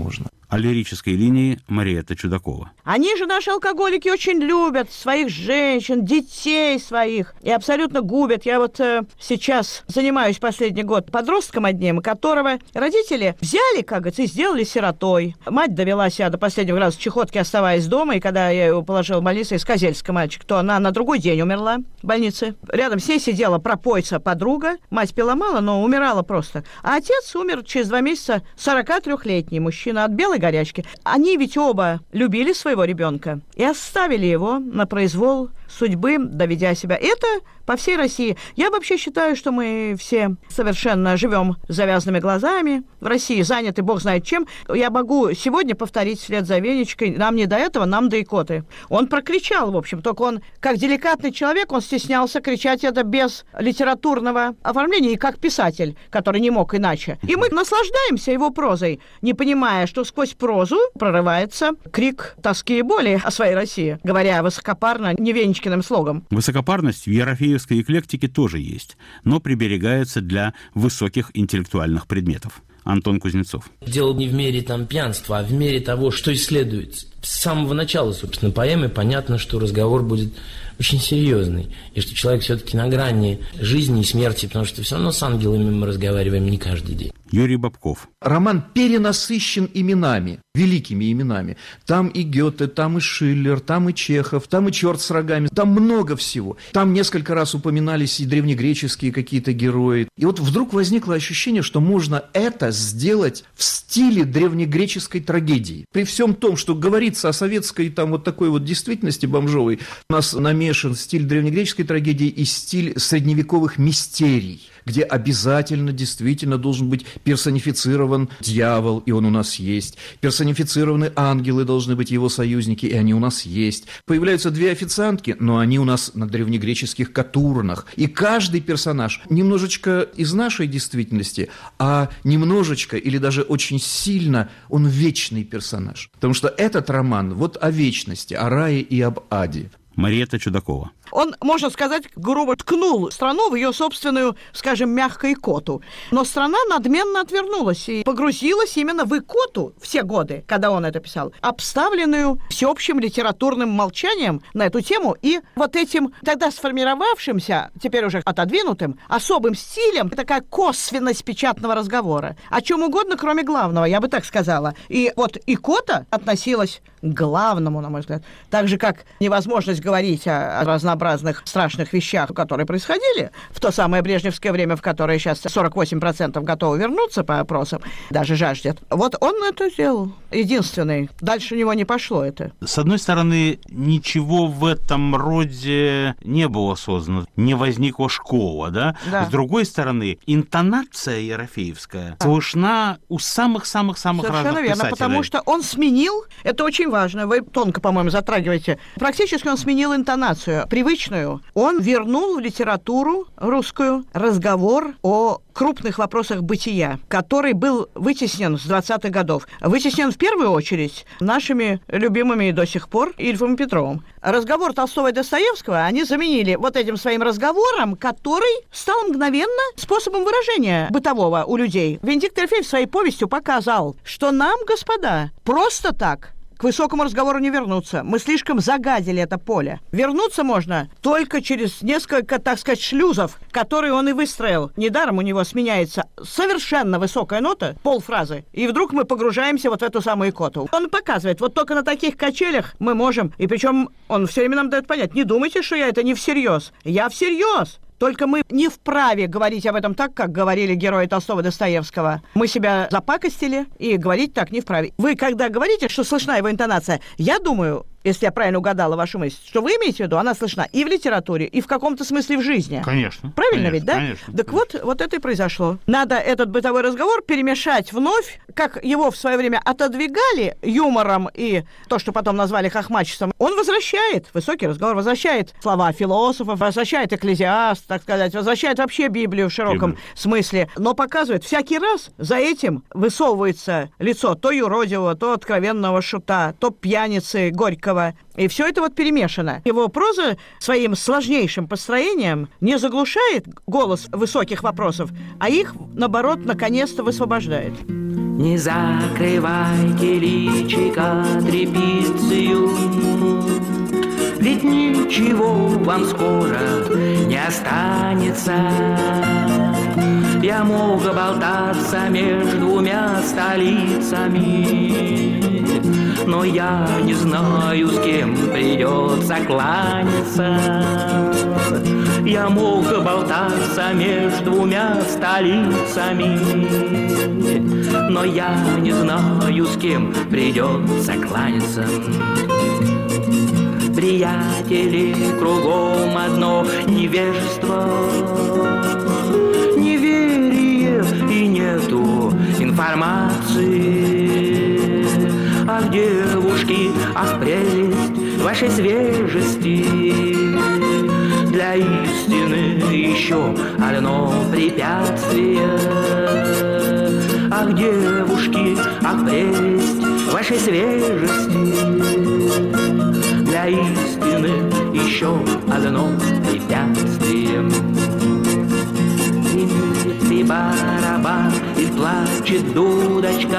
О лирической линии Мариэтта Чудакова. Они же, наши алкоголики, очень любят своих женщин, детей своих и абсолютно губят. Я вот сейчас занимаюсь последний год подростком одним, которого родители взяли, как говорится, и сделали сиротой. Мать довела себя до последнего раза чехотки, оставаясь дома, и когда я его положила в больницу, из Козельска мальчик, то она на другой день умерла в больнице. Рядом с ней сидела пропойца подруга. Мать пила мало, но умирала просто. А отец умер через 2 месяца, 43-летний мужчина от белой горячки. Они ведь оба любили своего ребенка и оставили его на произвол судьбы, доведя себя. Это по всей России. Я вообще считаю, что мы все совершенно живем с завязанными глазами. В России заняты бог знает чем. Я могу сегодня повторить вслед за Венечкой. Нам не до этого, нам до икоты. Он прокричал, в общем, только он, как деликатный человек, он стеснялся кричать это без литературного оформления и как писатель, который не мог иначе. И мы наслаждаемся его прозой, не понимая, что сквозь прозу прорывается крик тоски и боли о своей России, говоря высокопарно, не Венечкиным слогом. Высокопарность в ерофеевской эклектике тоже есть, но приберегается для высоких интеллектуальных предметов. Антон Кузнецов. Дело не в мере там пьянства, а в мере того, что исследуется. С самого начала, собственно, поэмы понятно, что разговор будет очень серьезный, и что человек все-таки на грани жизни и смерти, потому что все равно с ангелами мы разговариваем не каждый день. Юрий Бобков. Роман перенасыщен именами, великими именами. Там и Гёте, там и Шиллер, там и Чехов, там и черт с рогами, там много всего. Там несколько раз упоминались и древнегреческие какие-то герои. И вот вдруг возникло ощущение, что можно это сделать в стиле древнегреческой трагедии. При всем том, что говорится о советской там вот такой вот действительности бомжовой, у нас намешан стиль древнегреческой трагедии и стиль средневековых мистерий, где обязательно действительно должен быть персонифицирован дьявол, и он у нас есть. Персонифицированы ангелы, должны быть его союзники, и они у нас есть. Появляются 2 официантки, но они у нас на древнегреческих катурнах. И каждый персонаж немножечко из нашей действительности, а немножечко или даже очень сильно он вечный персонаж. Потому что этот роман вот о вечности, о рае и об аде. Мариэтта Чудакова. Он, можно сказать, грубо ткнул страну в ее собственную, скажем, мягкую икоту. Но страна надменно отвернулась и погрузилась именно в икоту все годы, когда он это писал, обставленную всеобщим литературным молчанием на эту тему и вот этим тогда сформировавшимся, теперь уже отодвинутым, особым стилем, такая косвенность печатного разговора. О чем угодно, кроме главного, я бы так сказала. И вот икота относилась к главному, на мой взгляд. Так же, как невозможность говорить о разнообразных страшных вещах, которые происходили в то самое брежневское время, в которое сейчас 48% готовы вернуться по опросам, даже жаждет. Вот он это сделал. Единственный. Дальше у него не пошло это. С одной стороны, ничего в этом роде не было создано, не возникло школа, да? Да. С другой стороны, интонация ерофеевская слышна у самых-самых-самых разных Совершенно верно, писателей. потому что он сменил, это очень важно, вы тонко, по-моему, затрагиваете, практически он сменил интонацию, привычную. Он вернул в литературу русскую разговор о крупных вопросах бытия, который был вытеснен с 20-х годов. Вытеснен в первую очередь нашими любимыми до сих пор Ильфом и Петровым. Разговор Толстого и Достоевского они заменили вот этим своим разговором, который стал мгновенно способом выражения бытового у людей. Венедикт Ерофеев своей повестью показал, что нам, господа, просто так к высокому разговору не вернуться. Мы слишком загадили это поле. Вернуться можно только через несколько, так сказать, шлюзов, которые он и выстроил. Недаром у него сменяется совершенно высокая нота, полфразы, и вдруг мы погружаемся вот в эту самую икоту. Он показывает, вот только на таких качелях мы можем, и причем он все время нам дает понять, не думайте, что я это не всерьез. Я всерьез. Только мы не вправе говорить об этом так, как говорили герои Толстого и Достоевского. Мы себя запакостили, и говорить так не вправе. Вы, когда говорите, что слышна его интонация, я думаю, если я правильно угадала вашу мысль, что вы имеете в виду, она слышна и в литературе, и в каком-то смысле в жизни. Конечно. Правильно конечно, ведь, да? Конечно. Так вот это и произошло. Надо этот бытовой разговор перемешать вновь, как его в свое время отодвигали юмором и то, что потом назвали хохмачеством. Он возвращает, высокий разговор возвращает слова философов, возвращает Экклезиаст, так сказать, возвращает вообще Библию в широком смысле, но показывает, всякий раз за этим высовывается лицо то юродивого, то откровенного шута, то пьяницы Горького. И все это вот перемешано. Его проза своим сложнейшим построением не заглушает голос высоких вопросов, а их, наоборот, наконец-то высвобождает. Не закрывайте личико тряпицею, ведь ничего вам скоро не останется. Я мог болтаться между двумя столицами, но я не знаю, с кем придется кланяться. Я мог болтаться между двумя столицами, но я не знаю, с кем придется кланяться. Приятели, кругом одно невежество, неверие и нету информации. Ах, девушки, ах, прелесть вашей свежести, для истины еще одно препятствие. Ах, девушки, ах, прелесть вашей свежести, для истины еще одно препятствие. И барабан, и плачет дудочка,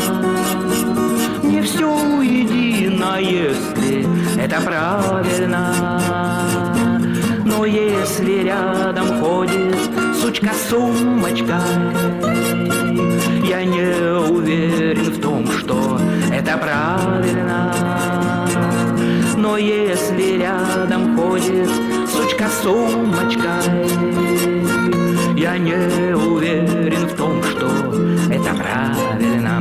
не все едино, если это правильно. Но если рядом ходит сучка с сумочкой, я не уверен в том, что это правильно. Но если рядом ходит сучка с сумочкой, я не уверен в том, что это правильно.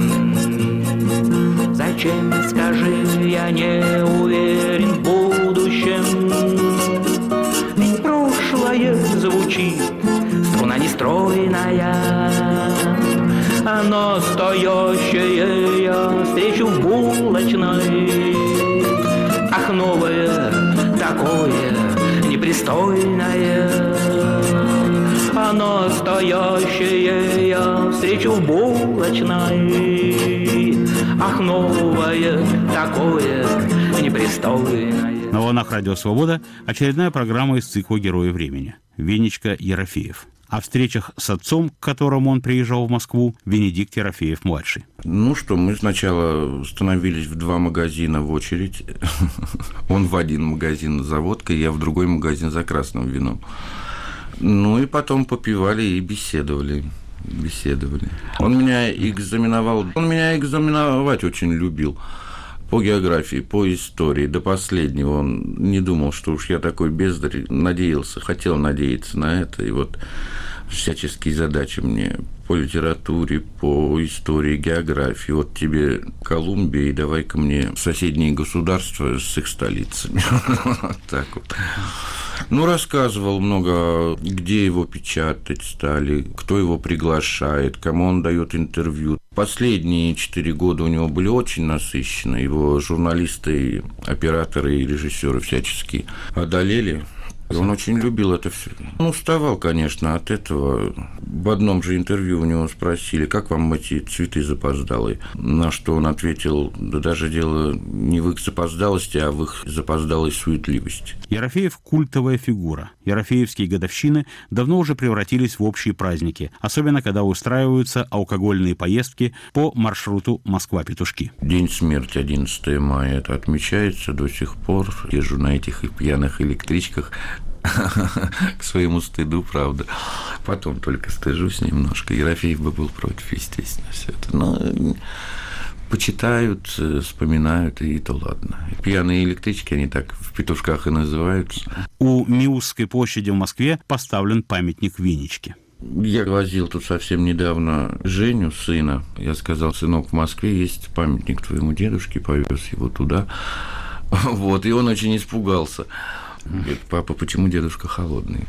Зачем, скажи, я не уверен в будущем? Ведь прошлое звучит струна нестройная, а настоящее я встречу в булочной. Ах, новое такое непристойное, а настоящее я встречу в булочной. Ах, новое такое непристойное. На волнах Радио Свобода очередная программа из цикла «Герои времени». Венечка Ерофеев. О встречах с отцом, к которому он приезжал в Москву, Венедикт Ерофеев-младший. Ну что, мы сначала становились в 2 магазина в очередь. Он в один магазин за водкой, я в другой магазин за красным вином. Ну и потом попивали и беседовали. Он меня экзаменовать очень любил. По географии, по истории, до последнего. Он не думал, что уж я такой бездарь, хотел надеяться на это. И вот всяческие задачи мне по литературе, по истории, географии. Вот тебе Колумбия, и давай-ка мне соседние государства с их столицами. Так вот. Ну, рассказывал много, где его печатать стали, кто его приглашает, кому он дает интервью. Последние 4 года у него были очень насыщенные. Его журналисты, операторы и режиссеры всячески одолели. Он очень любил это все. Он уставал, конечно, от этого. В одном же интервью у него спросили, как вам эти цветы запоздалые? На что он ответил, да даже дело не в их запоздалости, а в их запоздалой суетливости. Ерофеев – культовая фигура. Ерофеевские годовщины давно уже превратились в общие праздники, особенно когда устраиваются алкогольные поездки по маршруту Москва-Петушки. День смерти, 11 мая, это отмечается до сих пор. Езжу на этих пьяных электричках. К своему стыду, правда. Потом только стыжусь немножко. Ерофеев бы был против, естественно, все это. Но почитают, вспоминают, и то ладно. Пьяные электрички, они так в Петушках и называются. У Миусской площади в Москве поставлен памятник Венечке. Я возил тут совсем недавно Женю, сына. Я сказал, сынок, в Москве есть памятник твоему дедушке, повез его туда. Вот, и он очень испугался. Говорит, папа, почему дедушка холодный?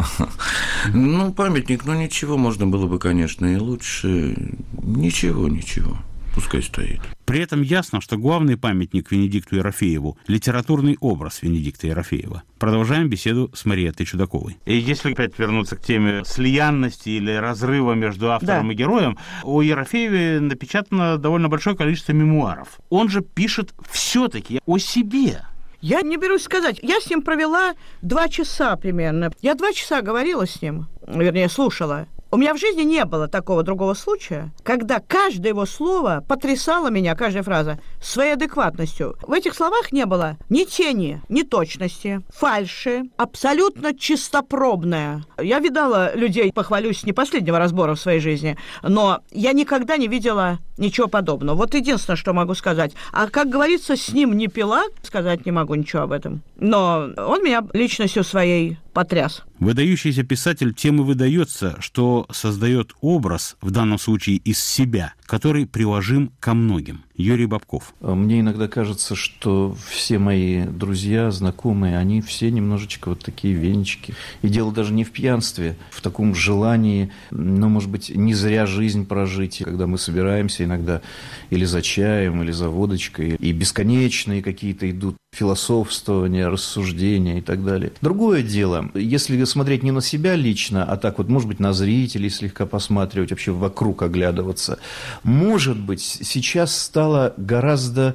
Ну, памятник, ну ничего, можно было бы, конечно, и лучше. Ничего, пускай стоит. При этом ясно, что главный памятник Венедикту Ерофееву – литературный образ Венедикта Ерофеева. Продолжаем беседу с Мариеттой Чудаковой. И если опять вернуться к теме слиянности или разрыва между автором и героем, у Ерофеева напечатано довольно большое количество мемуаров. Он же пишет все-таки о себе. Я не берусь сказать. Я с ним провела 2 часа примерно. Я 2 часа говорила с ним, вернее, слушала. У меня в жизни не было такого другого случая, когда каждое его слово потрясало меня, каждая фраза, своей адекватностью. В этих словах не было ни тени, ни точности, фальши, абсолютно чистопробная. Я видала людей, похвалюсь, не последнего разбора в своей жизни, но я никогда не видела ничего подобного. Вот единственное, что могу сказать. А как говорится, с ним не пила, сказать не могу ничего об этом. Но он меня личностью своей потряс. Выдающийся писатель тем и выдается, что создает образ, в данном случае из себя, который приложим ко многим. Юрий Бобков. Мне иногда кажется, что все мои друзья, знакомые, они все немножечко вот такие венчики. И дело даже не в пьянстве, в таком желании, может быть, не зря жизнь прожить, когда мы собираемся иногда или за чаем, или за водочкой, и бесконечные какие-то идут философствования, рассуждения и так далее. Другое дело, если смотреть не на себя лично, а так вот, может быть, на зрителей слегка посматривать, вообще вокруг оглядываться, может быть, сейчас стало гораздо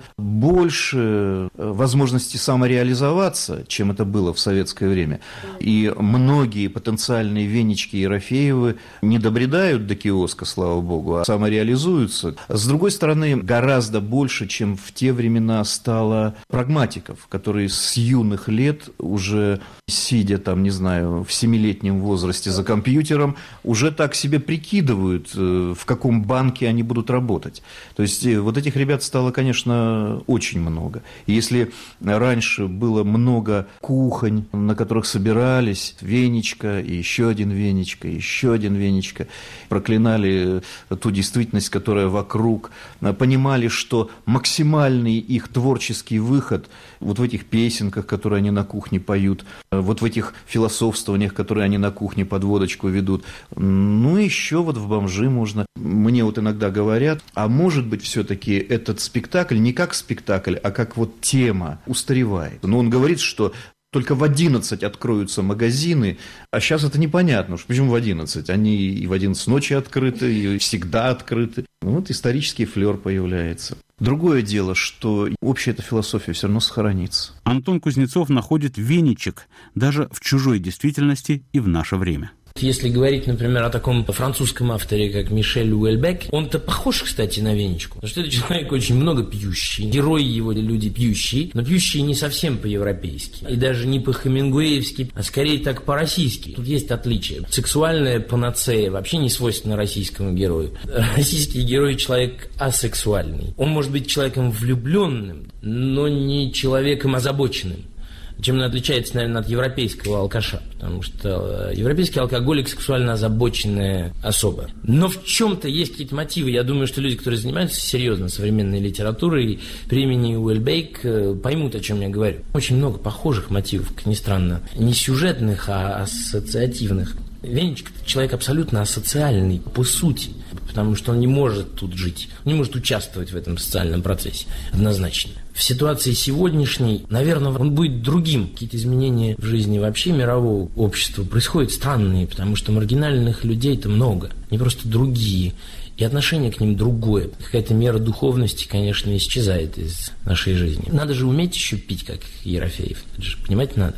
больше возможностей самореализоваться, чем это было в советское время. И многие потенциальные венички Ерофеевы не добредают до киоска, слава богу, а самореализуются. С другой стороны, гораздо больше, чем в те времена, стало прагматиков, которые с юных лет, уже сидя там, не знаю, в 7-летнем возрасте за компьютером, уже так себе прикидывают, в каком банке они будут работать. То есть вот этих ребят стало, конечно, очень много. И если раньше было много кухонь, на которых собирались веничка, и еще один веничка, и еще один веничка, проклинали ту действительность, которая вокруг, понимали, что максимальный их творческий выход вот в этих песенках, которые они на кухне поют, вот в этих философствованиях, которые они на кухне под водочку ведут. Ну, еще вот в бомжи можно. Мне вот иногда говорят, а может быть, все-таки этот спектакль не как спектакль, а как вот тема устаревает. Но он говорит, что только в 11 откроются магазины, а сейчас это непонятно. Почему в 11? Они и в 11 ночи открыты, и всегда открыты. Вот исторический флер появляется. Другое дело, что общая эта философия все равно сохранится. Антон Кузнецов находит веничек даже в чужой действительности и в наше время. Если говорить, например, о таком французском авторе, как Мишель Уэльбек, он-то похож, кстати, на веничку. Потому что это человек очень много пьющий. Герои его люди пьющие, но пьющие не совсем по-европейски. И даже не по-хемингуэевски, а скорее так по-российски. Тут есть отличие. Сексуальная панацея вообще не свойственна российскому герою. Российский герой – человек асексуальный. Он может быть человеком влюбленным, но не человеком озабоченным. Чем он отличается, наверное, от европейского алкаша, потому что европейский алкоголик сексуально озабоченная особа. Но в чем-то есть какие-то мотивы. Я думаю, что люди, которые занимаются серьезно современной литературой, времени Уэльбек, поймут, о чем я говорю. Очень много похожих мотивов, как ни странно. Не сюжетных, а ассоциативных. Веничек – это человек абсолютно асоциальный по сути, потому что он не может тут жить, не может участвовать в этом социальном процессе однозначно. В ситуации сегодняшней, наверное, он будет другим. Какие-то изменения в жизни вообще мирового общества происходят странные, потому что маргинальных людей-то много, они просто другие. И отношение к ним другое. Какая-то мера духовности, конечно, исчезает из нашей жизни. Надо же уметь еще пить, как Ерофеев. Это же понимать надо.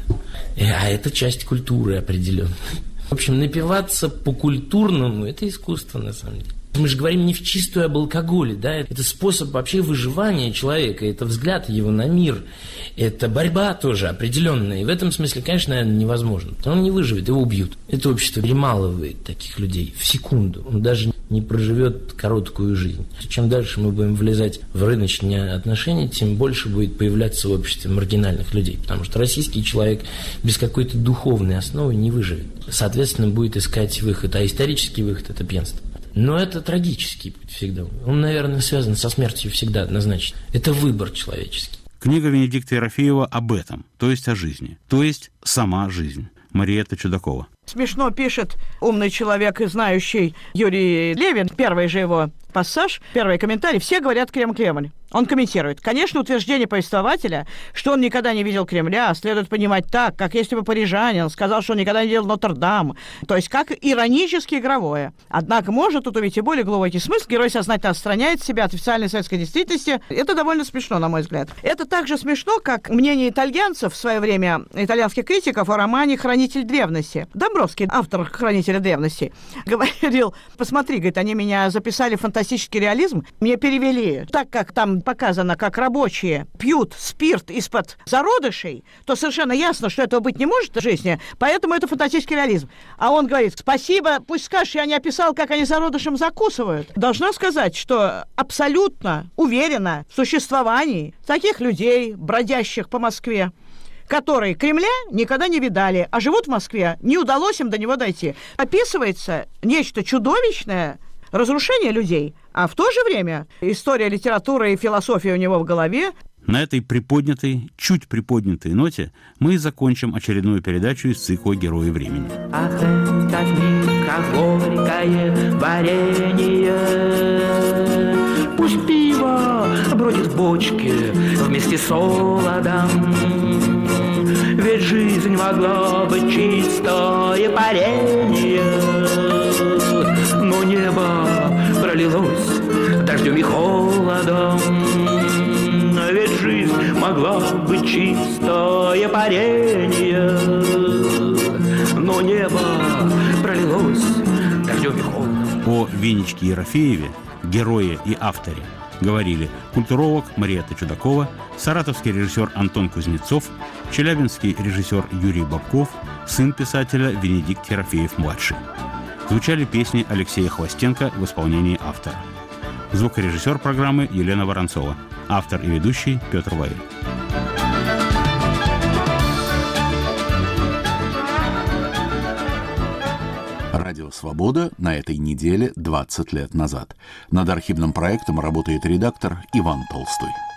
А это часть культуры определенной. В общем, напиваться по-культурному – это искусство, на самом деле. Мы же говорим не в чистую об алкоголе, да, это способ вообще выживания человека, это взгляд его на мир, это борьба тоже определенная. И в этом смысле, конечно, наверное, невозможно. Он не выживет, его убьют. Это общество перемалывает таких людей в секунду. Он даже не проживет короткую жизнь. Чем дальше мы будем влезать в рыночные отношения, тем больше будет появляться в обществе маргинальных людей. Потому что российский человек без какой-то духовной основы не выживет. Соответственно, будет искать выход. А исторический выход – это пьянство. Но это трагический путь всегда. Он, наверное, связан со смертью всегда однозначно. Это выбор человеческий. Книга Венедикта Ерофеева об этом, то есть о жизни, то есть сама жизнь. Мариэтта Чудакова. Смешно пишет умный человек и знающий Юрий Левин, первый же его пассаж, первый комментарий. Все говорят Кремль. Он комментирует. Конечно, утверждение повествователя, что он никогда не видел Кремля, следует понимать так, как если бы парижанин сказал, что он никогда не видел Нотр-Дам, то есть как иронически игровое. Однако можно тут увидеть и более глубокий смысл. Герой сознательно отстраняет себя от официальной советской действительности. Это довольно смешно, на мой взгляд. Это так же смешно, как мнение итальянцев в свое время, итальянских критиков, о романе «Хранитель древности». Домбровский, автор «Хранителя древности», говорил, посмотри, говорит, они меня записали в фантастический реализм, мне перевели, так как там показано, как рабочие пьют спирт из-под зародышей, то совершенно ясно, что этого быть не может в жизни, поэтому это фантастический реализм. А он говорит, спасибо, пусть скажешь, я не описал, как они зародышем закусывают. Должна сказать, что абсолютно уверена в существовании таких людей, бродящих по Москве, которые Кремля никогда не видали, а живут в Москве, не удалось им до него дойти. Описывается нечто чудовищное, разрушение людей, а в то же время история литературы и философия у него в голове. На этой приподнятой, чуть приподнятой ноте мы и закончим очередную передачу из цикла «Герои времени». Ах, это книга, горькое варенье, пусть пиво бродит в бочке вместе с солодом, ведь жизнь могла быть чистое паренье, но небо пролилось дождем и холодом, ведь жизнь могла быть чистое паренье, но небо пролилось дождем и холодом. О Венечке Ерофееве, герое и авторе, говорили культуролог Мариэтта Чудакова, саратовский режиссер Антон Кузнецов, челябинский режиссер Юрий Бабков, сын писателя Венедикт Ерофеев-младший. Звучали песни Алексея Хвостенко в исполнении автора. Звукорежиссер программы Елена Воронцова. Автор и ведущий Петр Ваиль. Радио «Свобода» на этой неделе 20 лет назад. Над архивным проектом работает редактор Иван Толстой.